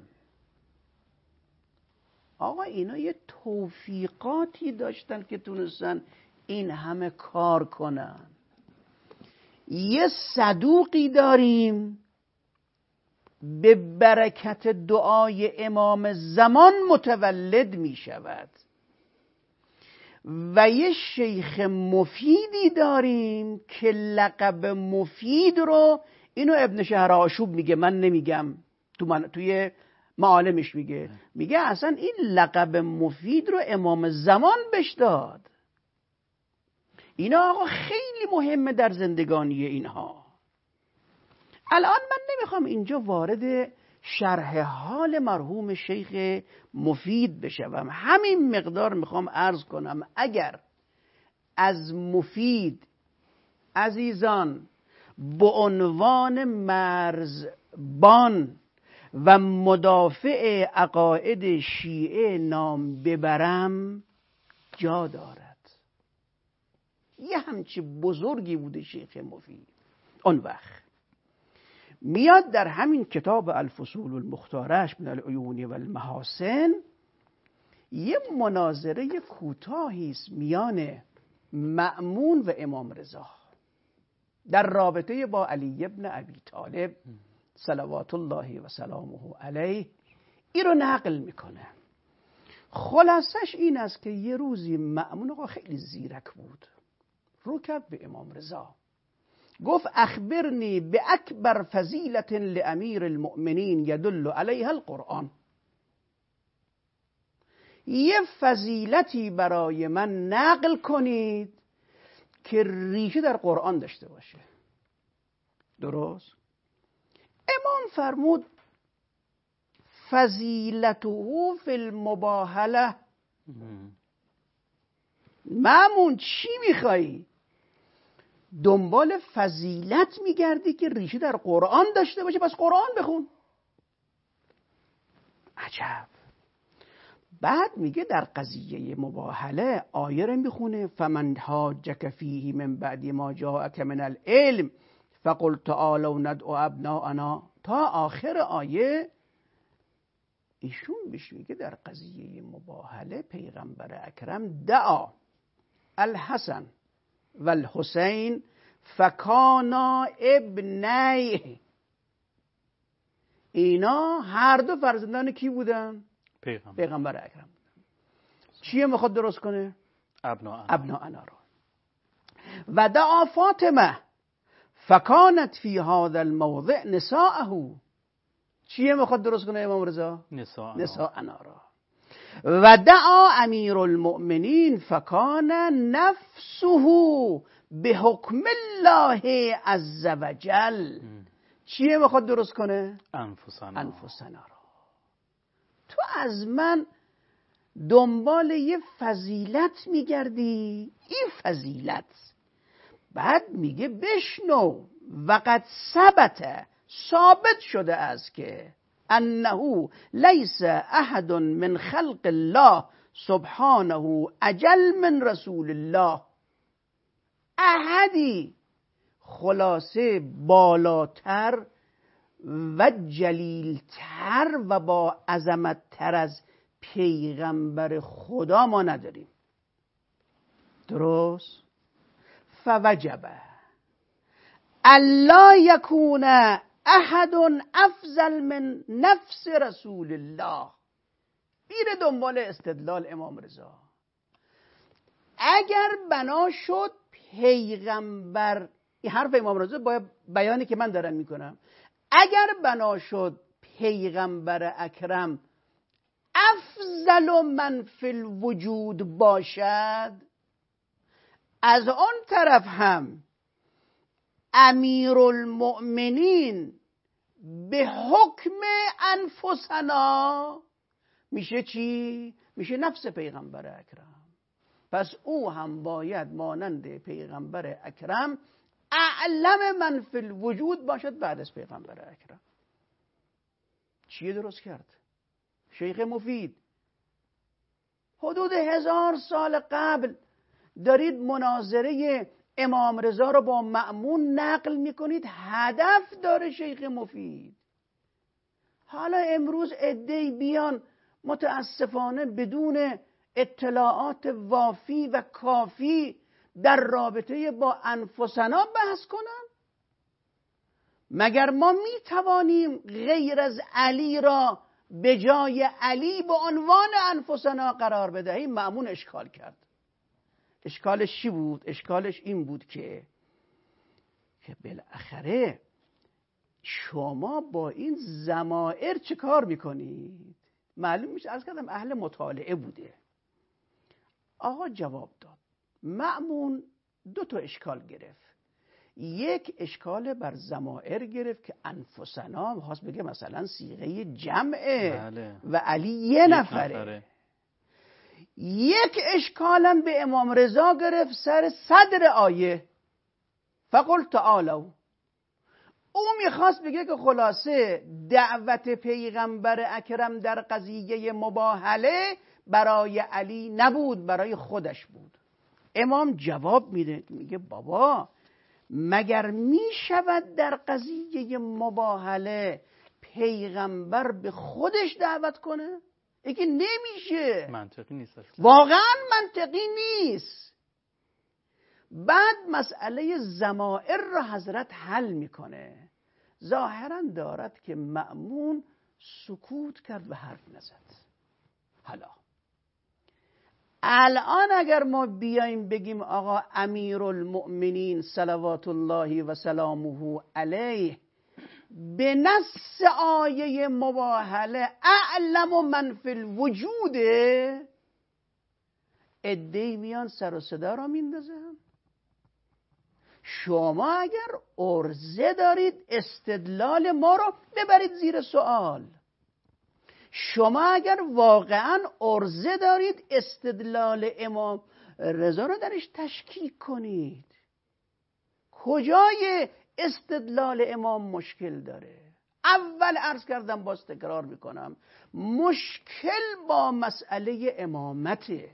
آقا اینا یه توفیقاتی داشتن که تونستن این همه کار کنن. یه صدوقی داریم به برکت دعای امام زمان متولد می شود و یه شیخ مفیدی داریم که لقب مفید رو، اینو ابن شهر آشوب میگه، من نمیگم، تو من توی معالمش میگه، میگه اصلا این لقب مفید رو امام زمان بهش داد. اینا آقا خیلی مهمه در زندگانی اینها. الان من نمیخوام اینجا وارد شرح حال مرحوم شیخ مفید بشم، همین مقدار میخوام عرض کنم اگر از مفید عزیزان به عنوان مرزبان و مدافع عقاید شیعه نام ببرم جا دارد. یه همچی بزرگی بوده شیخ مفید. اون وقت میاد در همین کتاب الفصول المختارش من العیون و المحاسن یه مناظره کوتاهی است میان مأمون و امام رضا در رابطه با علی ابن ابی طالب صلوات الله و سلامه علیه. این رو نقل میکنه. خلاصش این است که یه روزی مأمون آقا خیلی زیرک بود، رو کرد به امام رضا گفت اخبرنی به اکبر فضیلت لامیر المؤمنین یدل علیها القرآن. یه فضیلتی برای من نقل کنید که ریشه در قرآن داشته باشه. درست؟ امام فرمود فضیلته فی المباهله. مامون چی میخوایی؟ دنبال فضیلت میگردی که ریشه در قرآن داشته باشه، پس قرآن بخون. عجب. بعد میگه در قضیه مباهله آیه رو میخونه فمن حاجک فیه من بعد ما جاءک من العلم فقل تعالوا ندعو ابناءنا تا آخر آیه. ایشون بهش میگه در قضیه مباهله پیغمبر اکرم دعا الحسن و الحسین فکانا ابنیه. اینا هر دو فرزندان کی بودن؟ پیغمبر, پیغمبر اکرم بودن. چیه میخواد درست کنه؟ ابناء ابناءنا رو. و دعا فاطمه فکانت فی هذا الموضع نساءه. چیه میخواد درست کنه امام رضا؟ نساء نساءنا رو. و دعا امیر المؤمنین فکان نفسه به حکم الله عز وجل. چیه میخواد درست کنه؟ انفسنا انفسنا رو. تو از من دنبال یه فضیلت میگردی، این فضیلت. بعد میگه بشنو وقد ثبت، ثابت شده است که انه لیس احد من خلق الله سبحانه اجل من رسول الله. احدی خلاصه بالاتر و جلیلتر و با عظمتتر از پیغمبر خدا ما نداریم. درست؟ فوجب الا یکون احد افضل من نفس رسول الله. میره دنبال استدلال امام رضا. اگر بنا شد پیغمبر، این حرف امام رضا با بیانی که من دارم میکنم، اگر بنا شد پیغمبر اکرم افضل من فی الوجود باشد، از آن طرف هم امیر المؤمنین به حکم انفسنا میشه چی؟ میشه نفس پیغمبر اکرم. پس او هم باید مانند پیغمبر اکرم اعلم من فی الوجود باشد بعد از پیغمبر اکرم. چیه درست کرد؟ شیخ مفید حدود هزار سال قبل دارید مناظره امام رضا رو با مأمون نقل میکنید، هدف داره شیخ مفید. حالا امروز عده‌ای بیان متاسفانه بدون اطلاعات وافی و کافی در رابطه با انفسنا بحث کنن. مگر ما میتوانیم غیر از علی را به جای علی به عنوان انفسنا قرار بدهیم؟ مأمون اشکال کرد. اشکالش چی بود؟ اشکالش این بود که که بالاخره شما با این ضمائر چه کار میکنید؟ معلوم میشه از کردم اهل مطالعه بوده. آقا جواب داد. مأمون دو تا اشکال گرفت. یک اشکال بر ضمائر گرفت که انفسنا خواست بگه مثلا صیغه جمعه بله. و علی یه نفره. نفره یک اشکالم به امام رضا گرفت سر صدر آیه فقل تعالوا. او میخواست بگه که خلاصه دعوت پیغمبر اکرم در قضیه مباهله برای علی نبود، برای خودش بود. امام جواب میده، میگه بابا مگر میشود در قضیه مباهله پیغمبر به خودش دعوت کنه؟ اینکه نمیشه، منطقی نیست اصلا. واقعا منطقی نیست. بعد مسئله ضمائر را حضرت حل میکنه. ظاهرا دارد که مأمون سکوت کرد و حرف نزد. حالا الان اگر ما بیایم بگیم آقا امیرالمؤمنین صلوات الله و سلامه علیه به نص آیه مباهله اعلم من فی الوجود، عده‌ای میان سر و صدا را میندازن. شما اگر عرضه دارید استدلال ما رو ببرید زیر سوال. شما اگر واقعا عرضه دارید استدلال امام رضا رو درش تشکیک کنید. کجای استدلال امام مشکل داره؟ اول عرض کردم، باز تکرار میکنم، مشکل با مسئله امامته.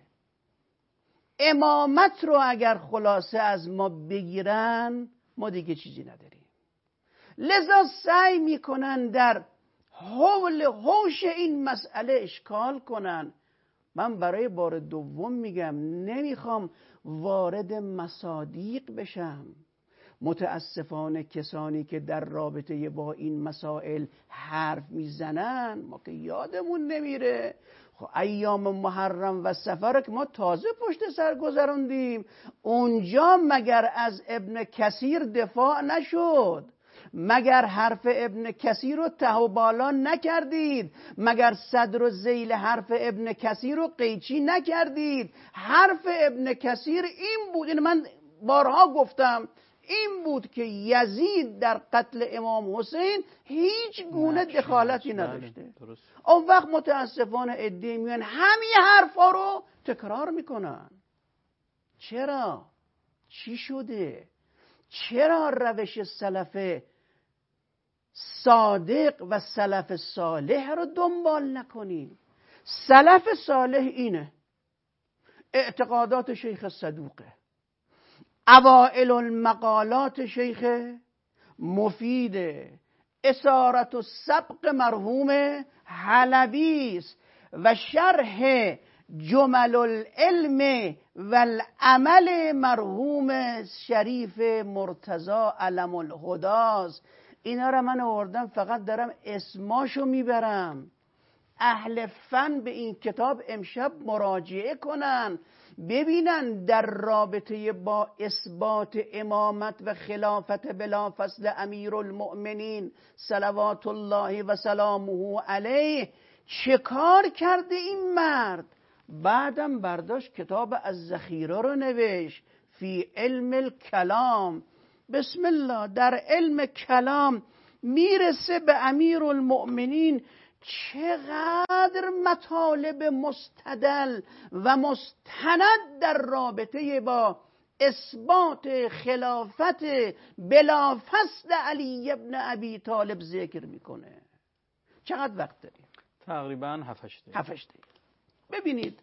امامت رو اگر خلاصه از ما بگیرن ما دیگه چیزی نداریم. لذا سعی میکنن در حول حوش این مسئله اشکال کنن. من برای بار دوم میگم نمیخوام وارد مصادیق بشم. متاسفانه کسانی که در رابطه با این مسائل حرف میزنن ما که یادمون نمیره. خب ایام محرم و سفر که ما تازه پشت سر گذروندیم، اونجا مگر از ابن کثیر دفاع نشد؟ مگر حرف ابن کثیر رو ته و بالا نکردید؟ مگر صدر و ذیل حرف ابن کثیر رو قیچی نکردید؟ حرف ابن کثیر این بود، این من بارها گفتم، این بود که یزید در قتل امام حسین هیچ گونه دخالتی نداشته. اون وقت متاسفانه عده‌ای میان همین حرفا رو تکرار میکنن. چرا؟ چی شده؟ چرا روش سلف صادق و سلف صالح رو دنبال نکنیم؟ سلف صالح اینه، اعتقادات شیخ صدوقه، اوائل المقالات شیخ مفیده، اسارت و سبق مرحوم حلبی است و شرح جمل العلم والعمل مرحوم شریف مرتضی علم الهداست. اینا را من آوردم فقط دارم اسماشو میبرم. اهل فن به این کتاب امشب مراجعه کنن، ببینن در رابطه با اثبات امامت و خلافت بلافصل امیرالمؤمنین صلوات الله و سلامه علیه چه کار کرده این مرد. بعدم برداشت کتاب از ذخیره رو نوشت فی علم الکلام. بسم الله، در علم کلام میرسه به امیرالمؤمنین چقدر مطالب مستدل و مستند در رابطه با اثبات خلافت بلافصل علی ابن ابی طالب ذکر میکنه. چقدر وقت داریم؟ تقریبا هفتش دقیقه. هفتش دقیقه. ببینید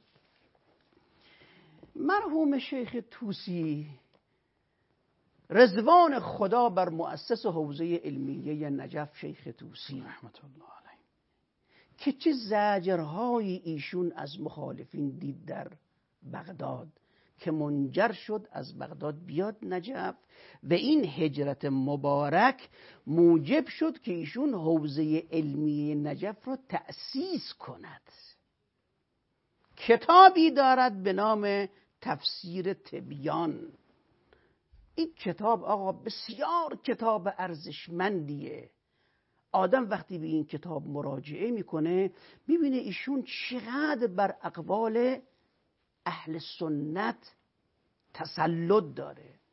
مرحوم شیخ طوسی رضوان خدا بر مؤسس حوزه علمیه نجف شیخ طوسی رحمت الله علیه که چه زجرهایی ایشون از مخالفین دید در بغداد که منجر شد از بغداد بیاد نجف و این هجرت مبارک موجب شد که ایشون حوزه علمیه نجف رو تأسیس کند. کتابی دارد به نام تفسیر تبیان. این کتاب آقا بسیار کتاب ارزشمندیه. آدم وقتی به این کتاب مراجعه میکنه میبینه ایشون چقدر بر اقوال اهل سنت تسلط داره.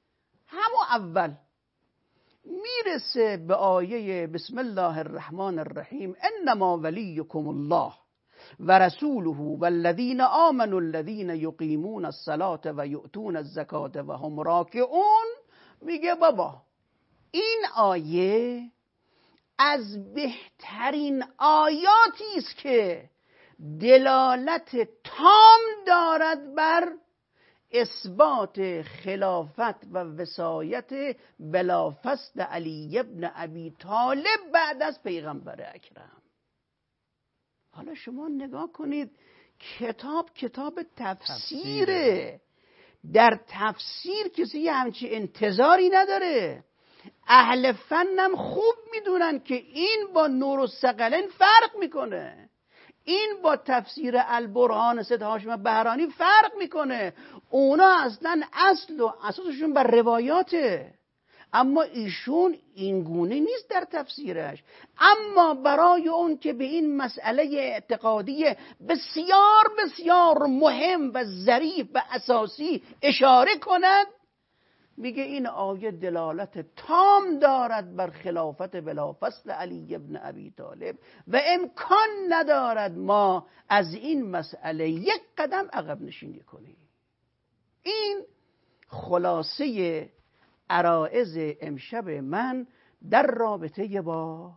همون اول میرسه به آیه بسم الله الرحمن الرحیم انما ولیکم الله و رسوله والذین آمنوا الذین یقیمون الصلاة و یؤتون الزکاة و هم راکعون. میگه بابا این آیه از بهترین آیاتی است که دلالت تام دارد بر اثبات خلافت و وصایت بلافصل علی ابن ابی طالب بعد از پیغمبر اکرم. حالا شما نگاه کنید، کتاب کتاب تفسیره. در تفسیر کسی همچی انتظاری نداره. اهل فنم خوب میدونن که این با نور الثقلین فرق میکنه، این با تفسیر البرهان سید هاشم بهرانی فرق میکنه. اونا اصلا اصل و اساسشون بر روایاته، اما ایشون این گونه نیست در تفسیرش. اما برای اون که به این مسئله اعتقادی بسیار بسیار مهم و ظریف و اساسی اشاره کند، میگه این آیه دلالت تام دارد بر خلافت بلافصل علی ابن ابی طالب و امکان ندارد ما از این مسئله یک قدم عقب نشینی کنیم. این خلاصه عرائض امشب من در رابطه با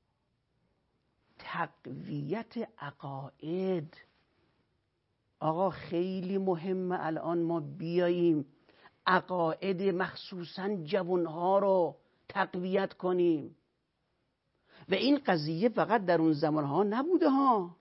تقویت عقاید. آقا خیلی مهمه الان ما بیاییم عقاید مخصوصا جوانها رو تقویت کنیم. و این قضیه فقط در اون زمانها نبوده ها،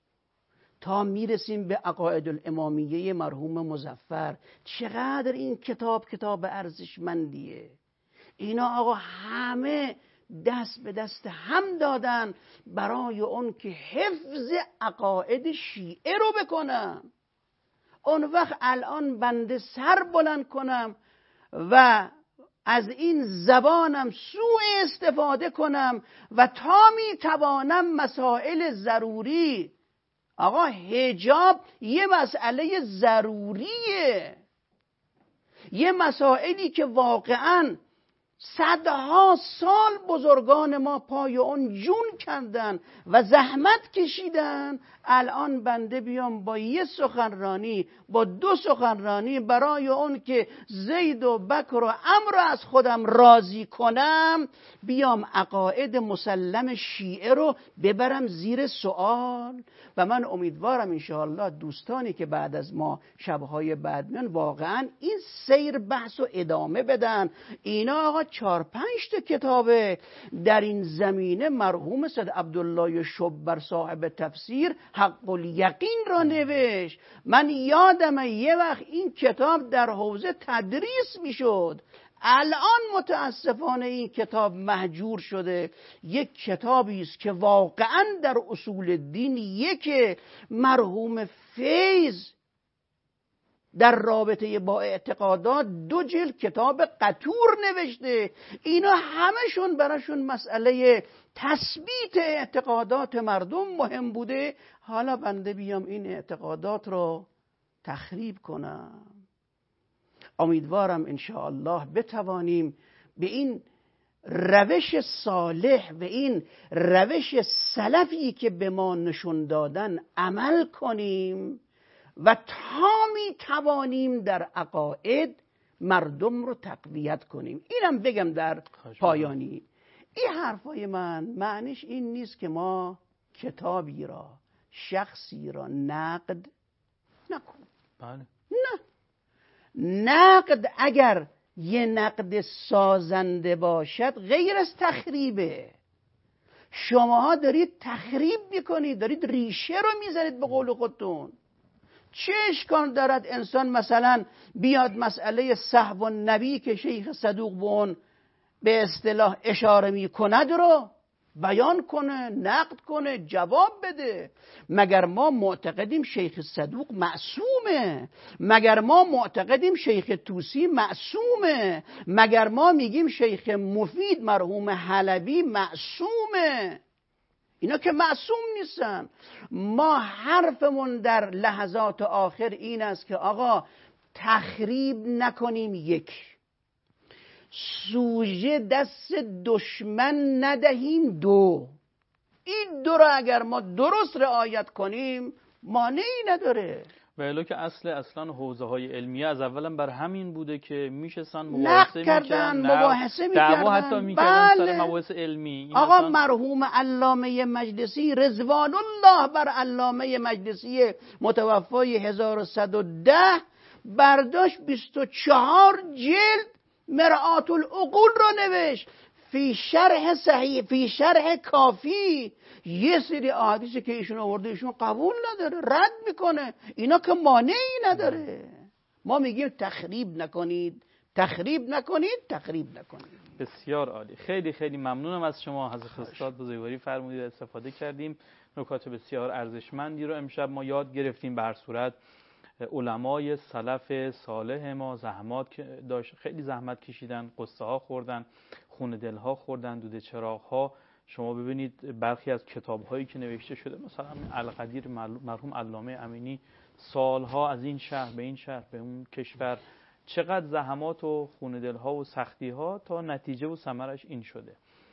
تا میرسیم به عقاید الامامیه مرحوم مظفر. چقدر این کتاب کتاب ارزشمندیه. اینا آقا همه دست به دست هم دادن برای اون که حفظ عقاید شیعه رو بکنن. اون وقت الان بنده سر بلند کنم و از این زبانم سوء استفاده کنم و تا می توانم مسائل ضروری، آقا حجاب یه مسئله ضروریه، یه مسائلی که واقعاً صدها سال بزرگان ما پای اون جون کندن و زحمت کشیدن. الان بنده بیام با یه سخنرانی، با دو سخنرانی برای اون که زید و بکر و عمرو از خودم راضی کنم، بیام عقاید مسلم شیعه رو ببرم زیر سوال؟ و من امیدوارم انشاءالله دوستانی که بعد از ما شبهای بعد میان واقعا این سیر بحث رو ادامه بدن. اینا آقا چهار پنج تا کتابه در این زمینه مرحوم سید عبدالله شبر صاحب تفسیر حق الیقین را نوشت. من یادمه یه وقت این کتاب در حوزه تدریس میشد، الان متاسفانه این کتاب مهجور شده. یک کتابی است که واقعا در اصول دین یک مرحوم فیض در رابطه با اعتقادات دو جلد کتاب قطور نوشته. اینا همشون براشون مسئله تثبیت اعتقادات مردم مهم بوده. حالا بنده بیام این اعتقادات رو تخریب کنم؟ امیدوارم انشاءالله بتوانیم به این روش صالح و این روش سلفی که به ما نشون دادن عمل کنیم و تا می توانیم در عقاید مردم رو تقویت کنیم. اینم بگم در پایانی، این حرفای من معنیش این نیست که ما کتابی را، شخصی را نقد نکنیم. بله. نه، نقد اگر یه نقد سازنده باشد غیر از تخریبه. شماها دارید تخریب میکنید، دارید ریشه رو میزنید به قول خودتون. چه اشکال دارد انسان مثلا بیاد مسئله صحب النبی که شیخ صدوق به اون به اصطلاح اشاره میکند رو بیان کنه، نقد کنه، جواب بده؟ مگر ما معتقدیم شیخ صدوق معصومه؟ مگر ما معتقدیم شیخ طوسی معصومه؟ مگر ما میگیم شیخ مفید مرحوم حلبی معصومه؟ اینا که معصوم نیستن. ما حرفمون در لحظات آخر این است که آقا تخریب نکنیم. یک، سوژه دست دشمن ندهیم. دو این دو را اگر ما درست رعایت کنیم مانعی نداره. ولی که اصل اصلا حوزه های علمیه از اولا بر همین بوده که میشستن مباحثه میکردن، مباحثه میکردن، دعوا حتی میکردن بله. سر مباحث علمی. آقا اصلا... مرحوم علامه مجلسی رضوان الله بر علامه مجلسی متوفای هزار و صد و ده برداشت بیست و چهار جلد مرآت العقول را نوشت. فی شرح صحیح، فی شرح کافی یه سری احادیثی که ایشون آورده ایشون قبول نداره، رد میکنه. اینا که مانعی نداره. ما میگیم تخریب نکنید، تخریب نکنید، تخریب نکنید. بسیار عالی. خیلی خیلی ممنونم از شما حضرت استاد، بزرگواری فرمودید، استفاده کردیم. نکات بسیار ارزشمندی رو امشب ما یاد گرفتیم. به هر صورت علمای سلف صالح ما زحمات داشت، خیلی زحمت کشیدن، قصه ها خوردن، خون دل ها خوردن، دود چراغ ها. شما ببینید برخی از کتاب هایی که نوشته شده، مثلا القدیر مرحوم علامه امینی سالها از این شهر به این شهر به اون کشور، چقدر زحمات و خون دل ها و سختی ها تا نتیجه و ثمرش این شده.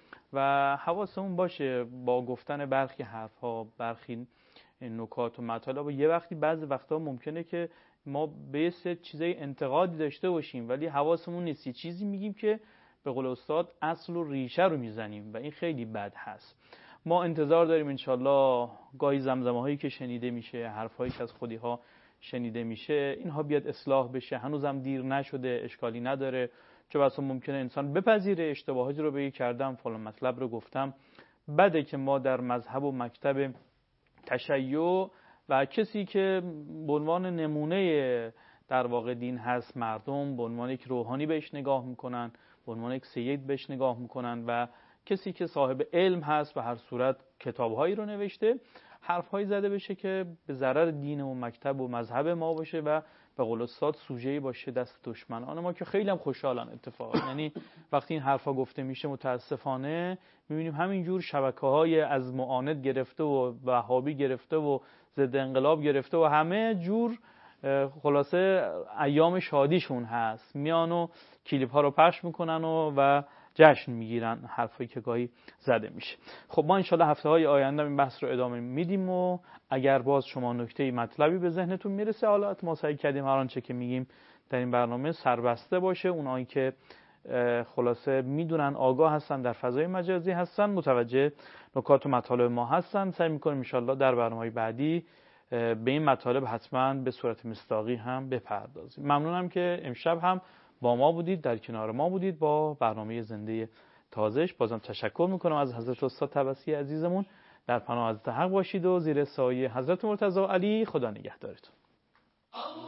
و حواسمون باشه با گفتن برخی حرف ها، برخی نکات و مطالب، و یه وقتی بعضی وقتا ممکنه که ما به یه سری چیزای انتقادی داشته باشیم ولی حواسمون نیست، چیزی میگیم که به قول استاد اصل و ریشه رو میزنیم و این خیلی بد هست. ما انتظار داریم انشالله گاهی زمزمه هایی که شنیده میشه، حرف هایی که از خودی ها شنیده میشه، اینها بیاد اصلاح بشه. هنوزم دیر نشده، اشکالی نداره. چون اصلا ممکنه انسان بپذیره اشتباهاتی رو بگی کردم، فلان مطلب رو گفتم. بده که ما در مذهب و مکتب تشیع و کسی که به عنوان نمونه در واقع دین هست، مردم به عنوان یک روحانی بهش نگاه میکنن، به عنوان یک سید بهش نگاه میکنن، و کسی که صاحب علم هست به هر صورت کتابهایی رو نوشته، حرفهایی زده بشه که به ضرر دین و مکتب و مذهب ما باشه و به قول استاد سوژه‌ای باشه دست دشمنان ما، که خیلی هم خوشحالن اتفاقا. یعنی وقتی این حرفا گفته میشه متاسفانه میبینیم همینجور شبکه‌های از معاند گرفته و وهابی گرفته و ضد انقلاب گرفته و همه جور خلاصه ایام شادیشون هست، میان و کلیپ ها رو پخش میکنن و و جشن میگیرن حرفایی که گاهی زده میشه. خب ما انشالله هفته های آینده این بحث رو ادامه میدیم و اگر باز شما نکته مطلبی به ذهنتون میرسه، حالا ما سعی کردیم هر آنچه که میگیم در این برنامه سربسته باشه. اونایی که خلاصه میدونن، آگاه هستن، در فضای مجازی هستن، متوجه نکات و مطالب ما هستن، سعی میکنیم انشالله در برنامه‌های بعدی به این مطالب حتما به صورت مصداقی هم بپردازیم. ممنونم که امشب هم با ما بودید، در کنار ما بودید با برنامه زنده تازه‌اش. بازم تشکر میکنم از حضرت استاد طبسی عزیزمون. در پناه حضرت حق باشید و زیر سایه حضرت مرتضی علی خدا نگهدارتون.